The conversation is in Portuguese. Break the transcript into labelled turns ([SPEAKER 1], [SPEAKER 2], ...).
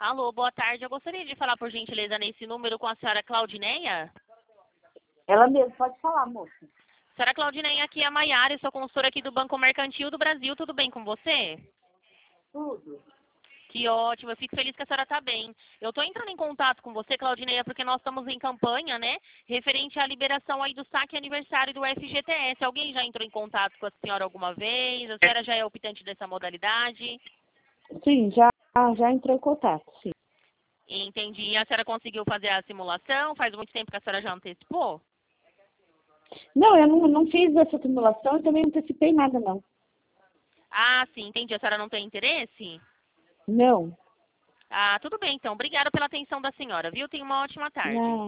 [SPEAKER 1] Alô, boa tarde. Eu gostaria de falar, por gentileza, nesse número com a senhora Claudineia.
[SPEAKER 2] Ela mesmo, pode falar, moça.
[SPEAKER 1] Senhora Claudineia, aqui é a Maiara, eu sou consultora aqui do Banco Mercantil do Brasil. Tudo bem com você?
[SPEAKER 2] Tudo.
[SPEAKER 1] Que ótimo, eu fico feliz que a senhora está bem. Eu estou entrando em contato com você, Claudineia, porque nós estamos em campanha, né? Referente à liberação aí do saque aniversário do FGTS. Alguém já entrou em contato com a senhora alguma vez? A senhora já é optante dessa modalidade?
[SPEAKER 2] Sim, já entrou em contato, sim.
[SPEAKER 1] Entendi. E a senhora conseguiu fazer a simulação? Faz muito tempo que a senhora já antecipou?
[SPEAKER 2] Não, eu não fiz essa simulação e também não antecipei nada, não.
[SPEAKER 1] Ah, sim, entendi. A senhora não tem interesse?
[SPEAKER 2] Não.
[SPEAKER 1] Ah, tudo bem, então. Obrigada pela atenção da senhora, viu? Tenha uma ótima tarde.
[SPEAKER 2] Não.